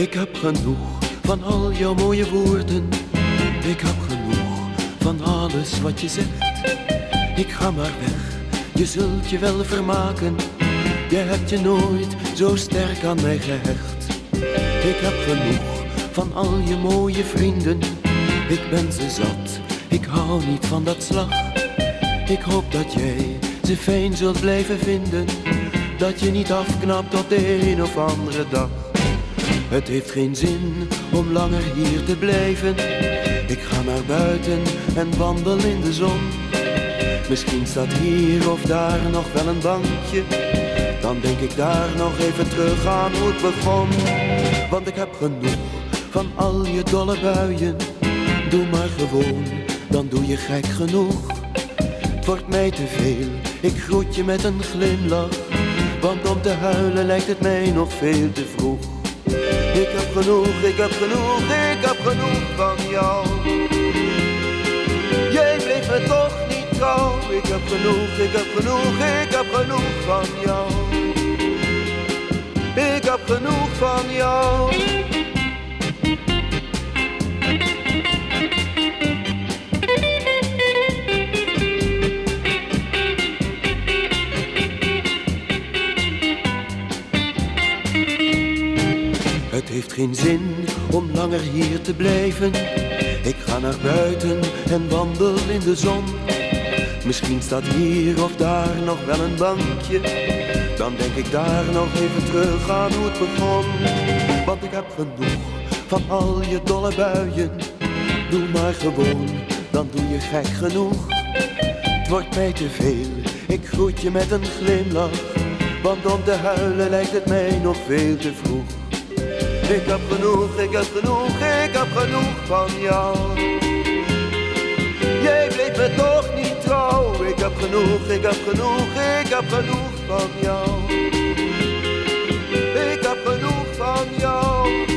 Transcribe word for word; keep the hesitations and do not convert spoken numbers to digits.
Ik heb genoeg van al jouw mooie woorden. Ik heb genoeg van alles wat je zegt. Ik ga maar weg, je zult je wel vermaken. Je hebt je nooit zo sterk aan mij gehecht. Ik heb genoeg van al je mooie vrienden. Ik ben ze zat, ik hou niet van dat slag. Ik hoop dat jij ze fijn zult blijven vinden. Dat je niet afknapt op de een of andere dag. Het heeft geen zin om langer hier te blijven. Ik ga naar buiten en wandel in de zon. Misschien staat hier of daar nog wel een bankje. Dan denk ik daar nog even terug aan hoe het begon. Want ik heb genoeg van al je dolle buien. Doe maar gewoon, dan doe je gek genoeg. Het wordt mij te veel, ik groet je met een glimlach. Want om te huilen lijkt het mij nog veel te vroeg. Ik heb genoeg, ik heb genoeg, ik heb genoeg van jou. Jij bleef me toch niet trouw. Ik heb genoeg, ik heb genoeg, ik heb genoeg van jou. Ik heb genoeg van jou. Het heeft geen zin om langer hier te blijven. Ik ga naar buiten en wandel in de zon. Misschien staat hier of daar nog wel een bankje. Dan denk ik daar nog even terug aan hoe het begon. Want ik heb genoeg van al je dolle buien. Doe maar gewoon, dan doe je gek genoeg. Het wordt mij te veel, ik groet je met een glimlach. Want om te huilen lijkt het mij nog veel te vroeg. Ik heb genoeg, ik heb genoeg, ik heb genoeg van jou. Jij bleef me toch niet trouw. Ik heb genoeg, ik heb genoeg, ik heb genoeg van jou. Ik heb genoeg van jou.